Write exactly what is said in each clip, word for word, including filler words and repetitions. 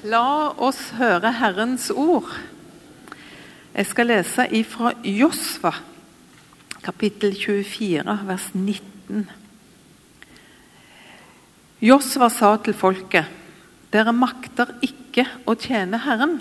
La oss høre Herrens ord. Jeg skal lese ifra Josva, kapittel tjuefire, vers nitten. Josva sa til folket: Dere makter ikke å tjene Herren,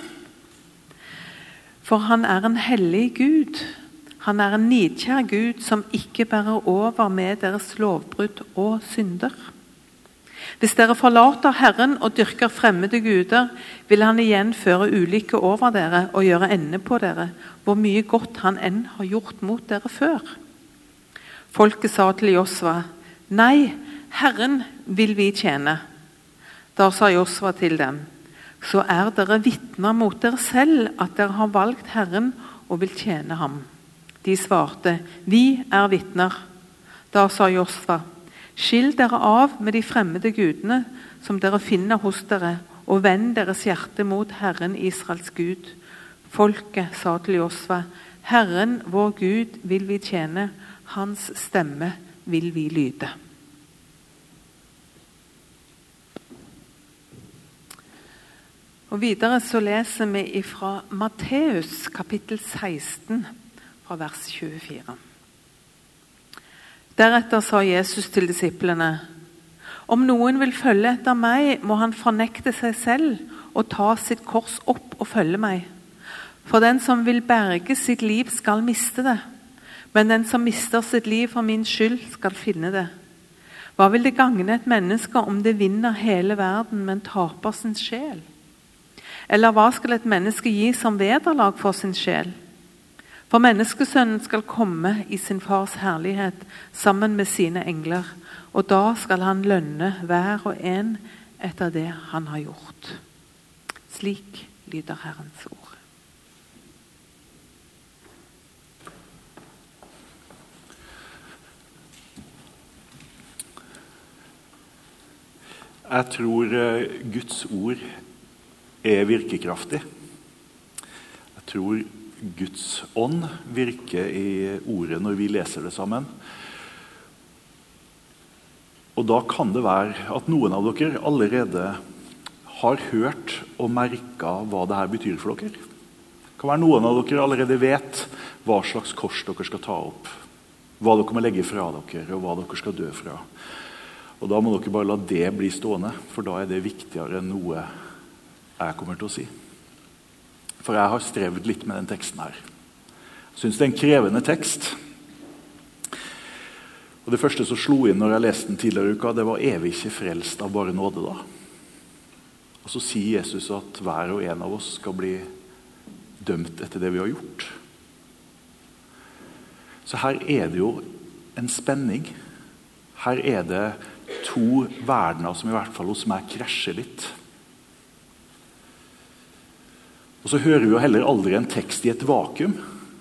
for han er en hellig Gud. Han er en nidkjær Gud som ikke bærer over med deres lovbrudd og synder. Hvis dere forlater Herren og dyrker fremmede guder, vil han igjen føre ulykke over dere og gjøre ende på dere, hvor mye godt han enn har gjort mot dere før. Folket sa til Josva: Nei, Herren vil vi tjene. Da sa Josva til dem: Så er dere vitner mot dere selv at dere har valgt Herren og vil tjene ham. De svarte: Vi er vitner. Da sa Josva: Skill dere av med de fremmede gudene som dere finner hos dere, og vend deres hjerte mot Herren Israels Gud. Folket sa til Josva: Herren vår Gud vil vi tjene, hans stemme vil vi lyde. Og videre så leser vi fra Matteus kapittel seksten, fra vers tjuefire. Deretter sa Jesus til disiplene: Om noen vil følge etter meg, må han fornekte seg selv og ta sitt kors opp og følge meg. For den som vil berge sitt liv skal miste det, men den som mister sitt liv for min skyld skal finne det. Hva vil det gagne et menneske om det vinner hele verden, men taper sin sjel? Eller hva skal et menneske gi som vederlag for sin sjel? For menneskesønnen skal komme i sin fars herlighet sammen med sine engler, og da skal han lønne hver og en etter det han har gjort. Slik lyder Herrens ord. Jeg tror Guds ord er virkekraftig. Jeg tror Guds ånd virker i ordet når vi leser det sammen. Og da kan det være at noen av dere allerede har hørt og merket hva det her betyr for dere. Det kan være noen av dere allerede vet hva slags kors dere skal ta opp, hva dere må legge fra dere, og hva dere skal dø fra. Og da må dere bare la det bli stående, for da er det viktigere enn noe jeg kommer til å si. For jeg har strevet litt med den teksten her. Jeg synes det er en krevende tekst. Og det første som slo inn når jeg leste den tidligere i uka, det var: Er vi ikke frelst av bare nåde da? Og så sier Jesus at hver og en av oss skal bli dømt etter det vi har gjort. Så her er det jo en spenning. Her er det to verdener som i hvert fall hos meg krasjer litt. Og så hører vi jo heller aldri en tekst i et vakuum.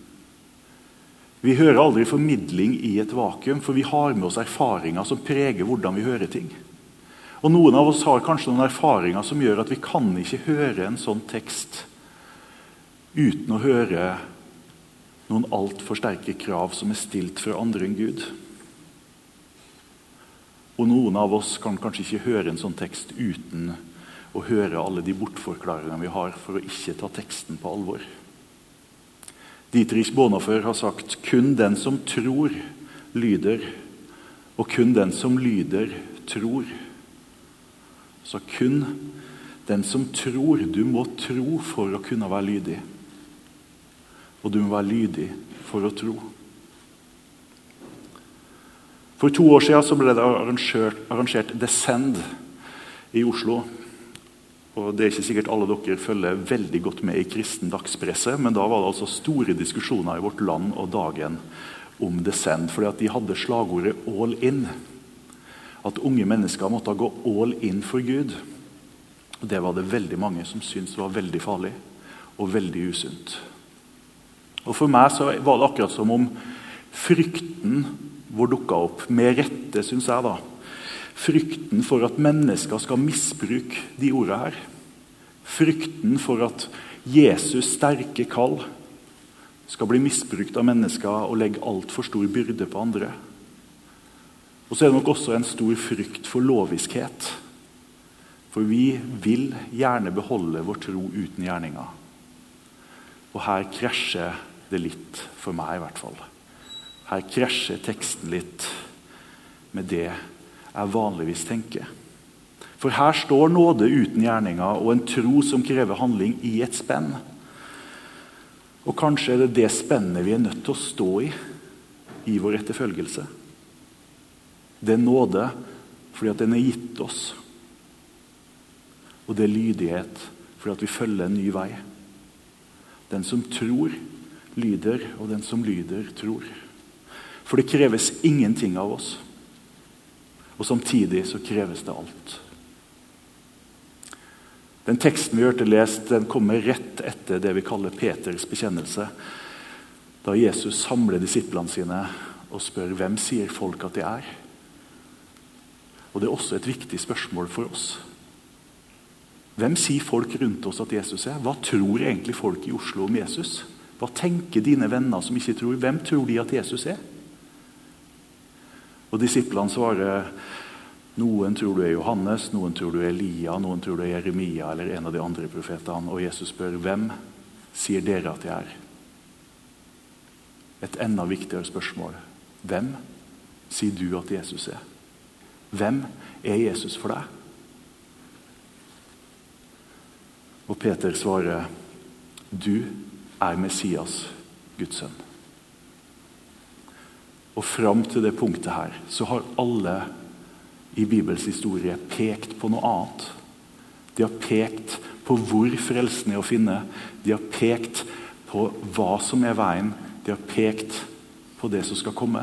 Vi hører aldri formidling i et vakuum, for vi har med oss erfaringer som preger hvordan vi hører ting. Og noen av oss har kanskje noen erfaringer som gjør at vi kan ikke høre en sånn tekst uten å høre noen alt for sterke krav som er stilt fra andre enn Gud. Og noen av oss kan kanskje ikke høre en sånn tekst uten og høre alle de bortforklaringene vi har for å ikke ta teksten på alvor. Dietrich Bonhoeffer har sagt: kun den som tror, lyder, og kun den som lyder, tror. Så kun den som tror. Du må tro for å kunne være lydig. Og du må være lydig for å tro. For to år siden så ble det arrangert, arrangert Descend i Oslo. Og det er ikke sikkert alle dere følger veldig godt med i kristen dagspresse, men da var det altså store diskusjoner i Vårt Land og Dagen om Descend, fordi at de hadde slagordet all in. At unge mennesker måtte gå all in for Gud. Og det var det veldig mange som syntes var veldig farlig og veldig usunt. Og for meg så var det akkurat som om frykten vår dukket opp, med rette synes jeg da, frykten for at mennesker skal misbruke de ordene her. Frykten for at Jesus sterke kall skal bli misbrukt av mennesker og legge alt for stor byrde på andre. Og så er det nok også en stor frykt for loviskhet. For vi vil gjerne beholde vår tro uten gjerninger. Og her krasjer det litt, for meg i hvert fall. Her krasjer teksten litt med det jeg vanligvis tenker. For her står nåde uten gjerninger og en tro som krever handling i et spenn. Og kanskje er det det spennet vi er nødt til å stå i, i vår etterfølgelse. Det er nåde fordi at den er gitt oss. Og det er lydighet fordi at vi følger en ny vei. Den som tror, lyder, og den som lyder, tror. For det kreves ingenting av oss. Og samtidig så kreves det alt. Den teksten vi hørte lest, den kommer rett etter det vi kaller Peters bekjennelse. Da Jesus samler disiplene sine og spør hvem sier folk at de er. Og det er også et viktig spørsmål for oss. Hvem sier folk rundt oss at Jesus er? Hva tror egentlig folk i Oslo om Jesus? Hva tenker dine venner som ikke tror? Hvem tror de at Jesus er? Og disiplene svarer, noen tror du er Johannes, noen tror du er Elia, noen tror du er Jeremia eller en av de andre profetene. Og Jesus spør, hvem sier dere at jeg er? Et enda viktigere spørsmål. Hvem sier du at Jesus er? Hvem er Jesus for deg? Og Peter svarer, du er Messias, Guds sønn. Og frem til det punktet her, så har alle i Bibels historie pekt på noe annet. De har pekt på hvor frelsen er å finne. De har pekt på hva som er veien. De har pekt på det som skal komme.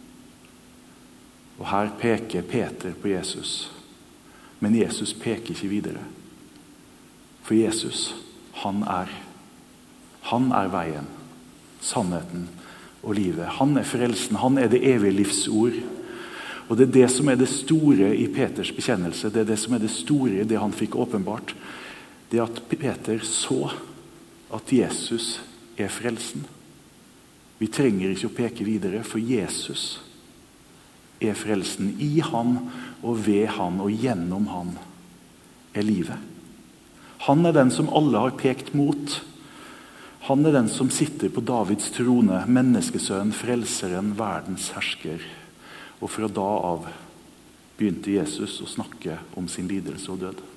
Og her peker Peter på Jesus. Men Jesus peker ikke videre. For Jesus, han er. Han er veien, sannheten og livet. Han er frelsen, han er det evige livsord. Og det er det som er det store i Peters bekjennelse. Det er det som er det store i det han fikk åpenbart. Det at Peter så at Jesus er frelsen. Vi trenger ikke å peke videre, for Jesus er frelsen. I han og ved han og gjennom han er livet. Han er den som alle har pekt mot. Han er den som sitter på Davids trone, menneskesønn, frelseren, verdens hersker. Og fra da av begynte Jesus å snakke om sin lidelse og død.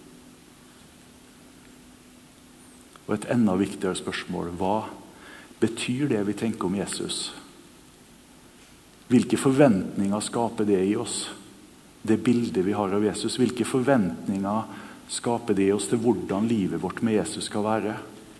Og et enda viktigere spørsmål, hva betyr det vi tenker om Jesus? Hvilke forventninger skaper det i oss? Det bildet vi har av Jesus. Hvilke forventninger skaper det i oss til hvordan livet vårt med Jesus skal være?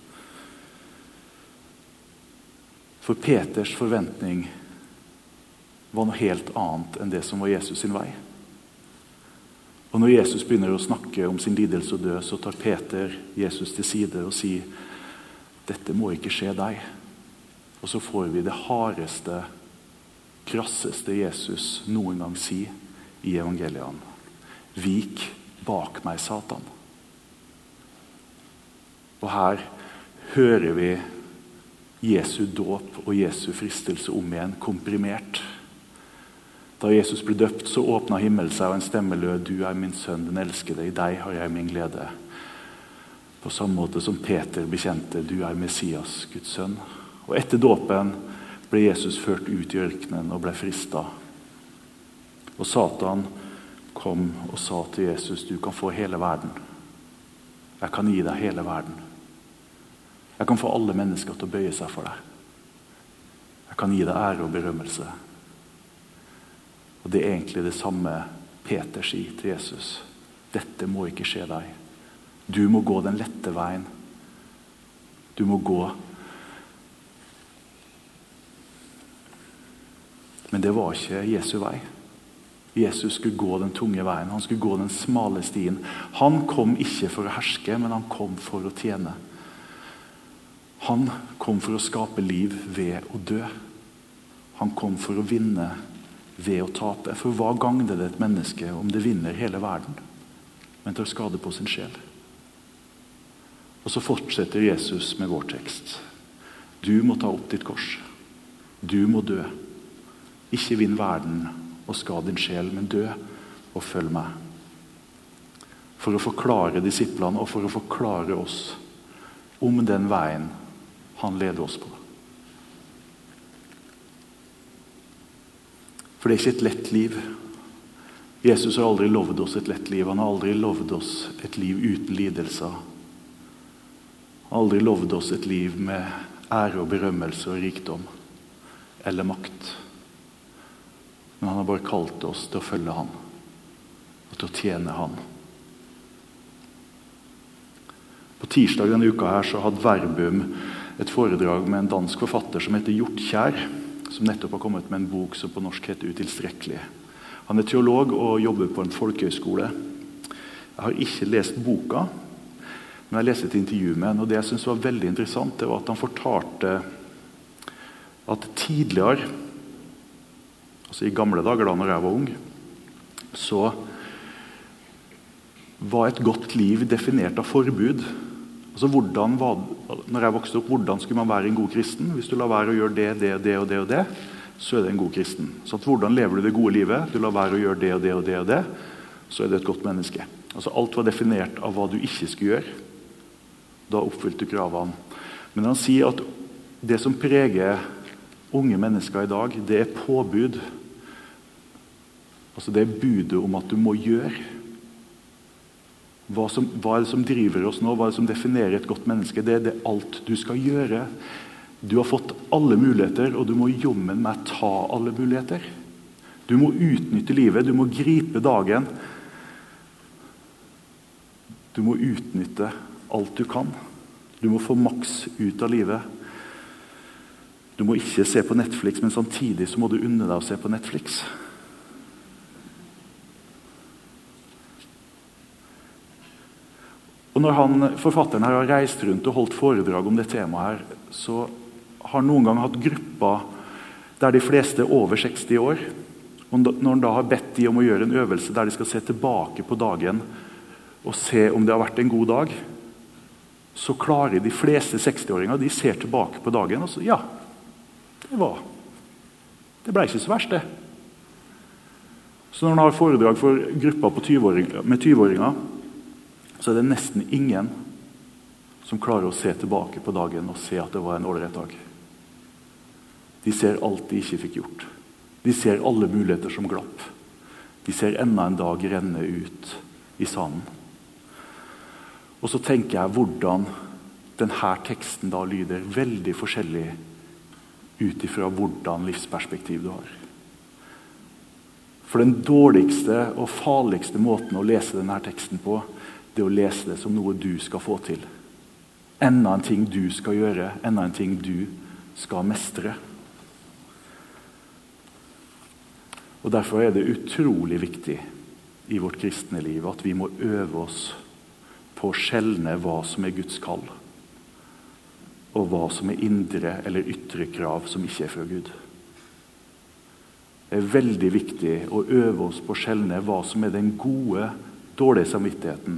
For Peters forventning var noe helt annet enn det som var Jesus sin vei. Og når Jesus begynner å snakke om sin lidelse og død, så tar Peter Jesus til side og sier, dette må ikke skje deg. Og så får vi det hardeste, krasseste Jesus noen gang si i evangeliene. Vik bak meg, Satan. Og her hører vi Jesu dåp og Jesu fristelse om igjen komprimert. Da Jesus ble døpt, så åpnet himmelen seg, og en stemme lød, du er min sønn, den elskede, i deg har jeg min glede. På samme måte som Peter bekjente, du er Messias, Guds sønn. Og etter dåpen ble Jesus ført ut i ørkenen og ble fristet. Og Satan kom og sa til Jesus, du kan få hele verden. Jeg kan gi deg hele verden. Jeg kan få alle mennesker til å bøye seg for deg. Jeg kan gi deg ære og berømmelse. Og det er egentlig det samme Peter sier til Jesus. Dette må ikke skje deg. Du må gå den lette veien. Du må gå. Men det var ikke Jesu vei. Jesus skulle gå den tunge veien. Han skulle gå den smale stien. Han kom ikke for å herske, men han kom for å tjene. Han kom for å skape liv ved å dø. Han kom for å vinne ved å tape. For hva gagner det et menneske om det vinner hele verden, men tar skade på sin sjel? Og så fortsetter Jesus med vår tekst. Du må ta opp ditt kors. Du må dø. Ikke vinn verden og skade din sjel, men dø og følg meg. for å forklare disiplene og for å forklare oss om den veien han leder oss på. For det er ikke et lett liv. Jesus har aldri lovet oss et lett liv. Han har aldri lovet oss et liv uten lidelser. Han har aldri lovet oss et liv med ære og berømmelse og rikdom eller makt. Men han har bare kalt oss til å følge han og til å tjene han. På tirsdag denne uka her så hadde Verbum et foredrag med en dansk forfatter som heter Hjortkjær, som nettopp har kommet med en bok som på norsk heter Utilstrekkelig. Han er teolog og jobber på en folkehøyskole. Jeg har ikke lest boka, men jeg leste et intervju med han, og det jeg synes var veldig interessant, det var at han fortalte at tidligere, altså i gamle dager da når jeg var ung, så var et godt liv definert av forbud. Altså hvordan var, når jeg vokste opp, hvordan skulle man være en god kristen? Hvis du lar være å gjøre det, det, det og det og det, så er det en god kristen. Så at hvordan lever du det gode livet? Du lar være å gjøre det og det og det og det, så er det et godt menneske. Altså alt var definert av hva du ikke skulle gjøre. Da oppfylte du kravene. Men han sier at det som preger unge mennesker i dag, det er påbud. Altså det er budet om at du må gjøre. Hva, som, hva er det som driver oss nå? Hva er det som definerer et godt menneske? Det er det alt du skal gjøre. Du har fått alle muligheter, og du må jommen med ta alle muligheter. Du må utnytte livet, du må gripe dagen. Du må utnytte alt du kan. Du må få maks ut av livet. Du må ikke se på Netflix, men samtidig så må du unne deg å se på Netflix. Og når han, forfatteren her har reist rundt og holdt foredrag om det temaet her, så har noen gang hatt grupper der de fleste er over seksti år. Og når han da har bedt de om å gjøre en øvelse der de skal se tilbake på dagen og se om det har vært en god dag, så klarer de fleste sekstiåringer, de ser tilbake på dagen og så, ja, det var, det ble ikke så verst det. Så når han har foredrag for grupper på tyve-åringer, med tyve-åringer, så er det nesten ingen som klarer å se tilbake på dagen og se at det var en ålreit dag. De ser alt de ikke fikk gjort. De ser alle muligheter som glapp. De ser enda en dag renne ut i sanden. Og så tenker jeg hvordan denne teksten da lyder veldig forskjellig ut ifra hvordan livsperspektiv du har. For den dårligste og farligste måten å lese denne teksten på, det er å lese det som noe du skal få til. Enda en ting du skal gjøre, enda en ting du skal mestre. Og derfor er det utrolig viktig i vårt kristne liv at vi må øve oss på å skjelne hva som er Guds kall, og hva som er indre eller ytre krav som ikke er fra Gud. Det er veldig viktig å øve oss på å skjelne hva som er den gode, dårlige samvittigheten,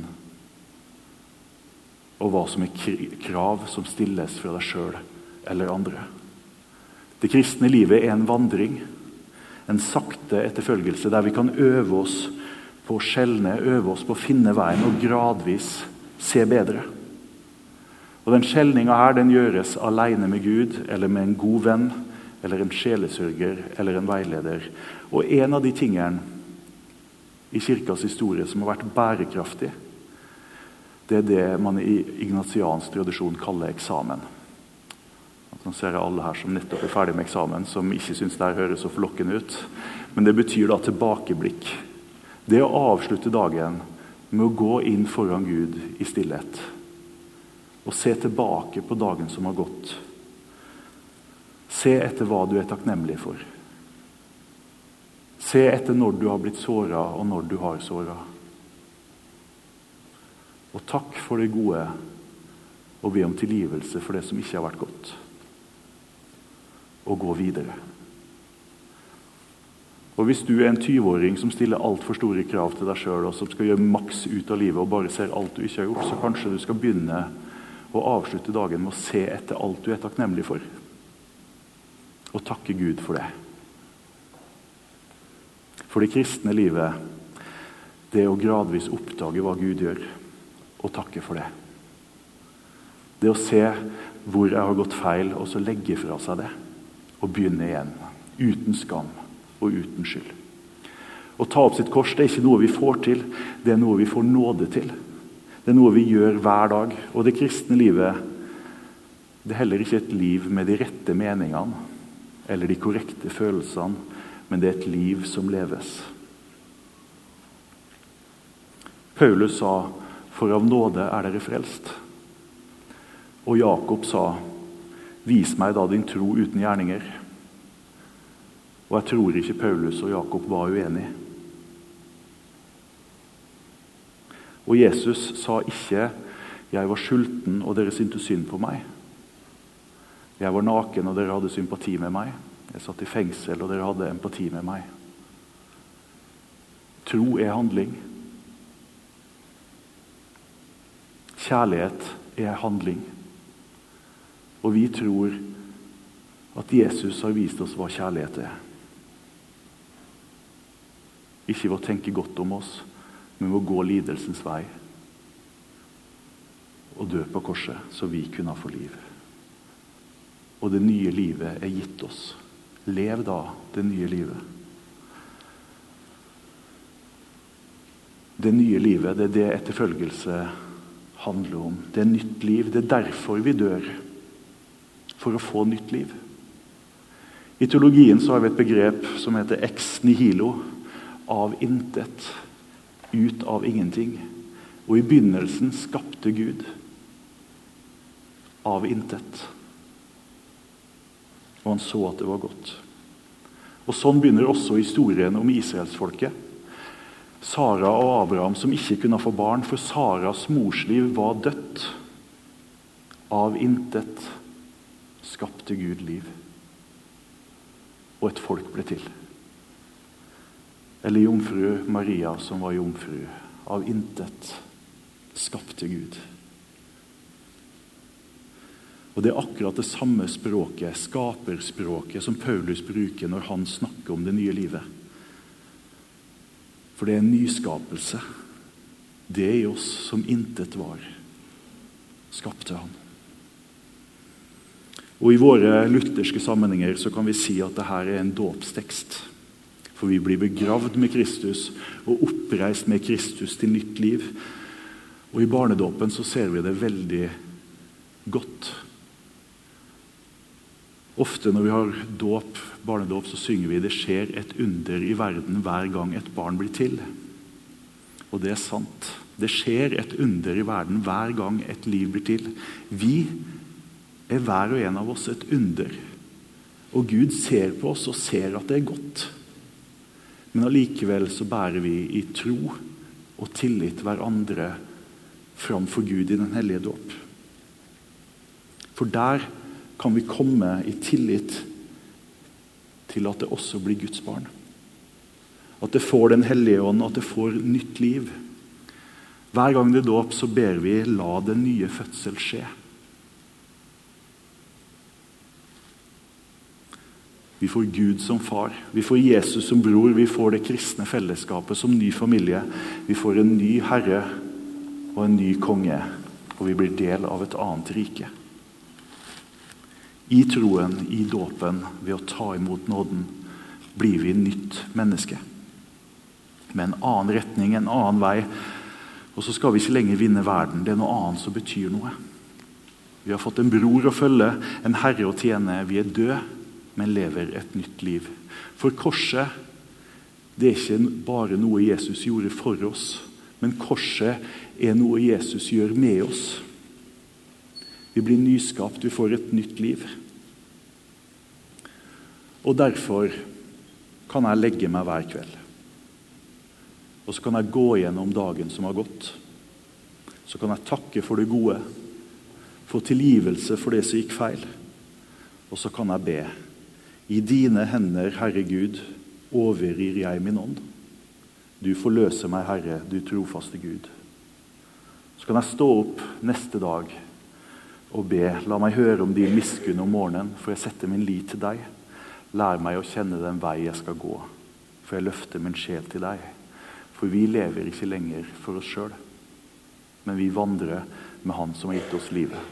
og hva som er krav som stilles fra deg selv eller andre. Det kristne livet er en vandring, en sakte etterfølgelse der vi kan øve oss på å skjelne, øve oss på å finne veien og gradvis se bedre. Og den skjelninga her, den gjøres alene med Gud, eller med en god venn, eller en sjelesørger, eller en veileder. Og en av de tingene i kirkas historie som har vært bærekraftig, det er det man i ignatiansk tradisjon kaller eksamen. Nå ser jeg alle her som nettopp er ferdig med eksamen, som ikke synes det høres så forlokkende ut. Men det betyr da tilbakeblikk. Det å avslutte dagen med å gå inn foran Gud i stillhet. Og se tilbake på dagen som har gått. Se etter hva du er takknemlig for. Se etter når du har blitt såret, og når du har såret. Og takk for det gode, og be om tilgivelse for det som ikke har vært godt. Og gå videre. Og hvis du er en tyve-åring som stiller alt for store krav til deg selv, og som skal gjøre maks ut av livet, og bare ser alt du ikke har gjort, så kanskje du skal begynne å avslutte dagen med å se etter alt du er takknemlig for. Og takke Gud for det. For det kristne livet, det er å gradvis oppdage hva Gud gjør, og takke for det. Det å se hvor jeg har gått feil, og så legge fra seg det, og begynne igjen, uten skam og uten skyld. Å ta opp sitt kors, det er ikke noe vi får til, det er noe vi får nåde til. Det er noe vi gjør hver dag, og det kristne livet, det er heller ikke et liv med de rette meningene, eller de korrekte følelsene, men det er et liv som leves. Paulus sa, for av nåde er dere frelst. Og Jakob sa, vis meg da din tro uten gjerninger. Og jeg tror ikke Paulus og Jakob var uenige. Og Jesus sa ikke, jeg var sulten og dere syntes synd på meg. Jeg var naken og dere hadde sympati med meg. Jeg satt i fengsel og dere hadde empati med meg. Tro er handling. Kjærlighet er handling. Og vi tror at Jesus har vist oss hva kjærlighet er. Ikke ved å tenke godt om oss, men ved å gå lidelsens vei og dø på korset, så vi kunne få liv. Og det nye livet er gitt oss. Lev da det nye livet. Det nye livet, det er det etterfølgelse handler om. Det er nytt liv. Det er derfor vi dør. For å få nytt liv. I teologien så har vi et begrep som heter ex nihilo, av intet, ut av ingenting. Og i begynnelsen skapte Gud av intet. Og han så at det var godt. Og sånn begynner også historien om Israelsfolket. Sara og Abraham som ikke kunne få barn, for Saras morsliv var dødt. Av intet skapte Gud liv. Og et folk ble til. Eller jomfru Maria som var jomfru. Av intet skapte Gud. Og det er akkurat det samme språket, skaperspråket, som Paulus bruker når han snakker om det nye livet. For det er en nyskapelse. Det i oss som intet var, skapte han. Og i våre lutherske sammenhenger så kan vi si at dette er en dåpstekst. For vi blir begravd med Kristus og oppreist med Kristus til nytt liv. Og i barnedåpen så ser vi det veldig godt. Ofte når vi har dåp, barnedåp, så synger vi det skjer et under i verden hver gang et barn blir til. Og det er sant. Det skjer et under i verden hver gang et liv blir til. Vi er hver og en av oss et under. Og Gud ser på oss og ser at det er godt. Men allikevel så bærer vi i tro og tillit hverandre framfor Gud i den hellige dåp. For der kan vi komme i tillit til at det også blir Guds barn. At det får den hellige ånd, at det får nytt liv. Hver gang det er dåp så ber vi, la den nye fødsel skje. Vi får Gud som far, vi får Jesus som bror, vi får det kristne fellesskapet som ny familie. Vi får en ny herre og en ny konge, og vi blir del av et annet rike. I troen, i dåpen, ved å ta imot nåden, blir vi nytt menneske. Med en annen retning, en annen vei. Og så skal vi ikke lenger vinne verden. Det er noe annet som betyr noe. Vi har fått en bror å følge, en herre å tjene. Vi er døde, men lever et nytt liv. For korset, det er ikke bare noe Jesus gjorde for oss, men korset er noe Jesus gjør med oss. Vi blir nyskapt, vi får et nytt liv. Og derfor kan jeg legge meg hver kveld. Og så kan jeg gå gjennom dagen som har gått. Så kan jeg takke for det gode, få tilgivelse for det som gikk feil. Og så kan jeg be. I dine hender, Herre Gud, overgir jeg min ånd. Du forløser meg, Herre, du trofaste Gud. Så kan jeg stå opp neste dag og be, la meg høre om din miskunn om morgenen, for jeg setter min lit til deg. Lær meg å kjenne den vei jeg skal gå, for jeg løfter min sjel til deg. For For vi lever ikke lenger for oss selv, men vi vandrer med Han som har gitt oss livet.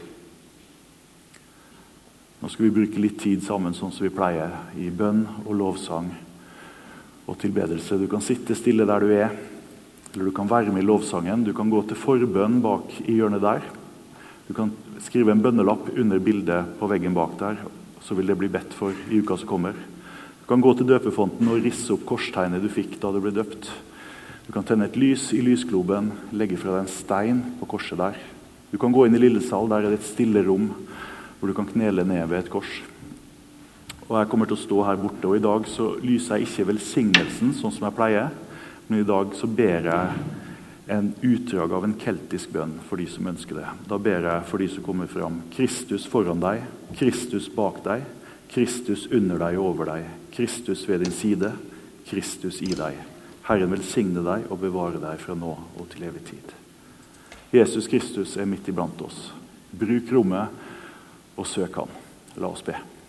Nå skal vi bruke litt tid sammen sånn som vi pleier, i bønn og lovsang og tilbedelse. Du kan sitte stille der du er, eller du kan være med i lovsangen. Du kan gå til forbønn bak i hjørnet der. Du kan skrive en bønnelapp under bildet på veggen bak der, så vil det bli bedt for i uka som kommer. Du kan gå til døpefonten og risse opp korstegnet du fikk da du ble døpt. Du kan tenne et lys i lysgloben, legge fra deg en stein på korset der. Du kan gå inn i lillesal, der er det et stille rom, hvor du kan knele ned ved et kors. Og jeg kommer til å stå her borte, og i dag så lyser jeg ikke velsignelsen, sånn som jeg pleier, men i dag så ber jeg en utdrag av en keltisk bønn for de som ønsker det. Da ber jeg for de som kommer fram. Kristus foran deg, Kristus bak deg, Kristus under deg og over deg, Kristus ved din side, Kristus i deg. Herren velsigne deg og bevare deg fra nå og til evig tid. Jesus Kristus er midt iblant oss. Bruk rommet og søk Han. La oss be.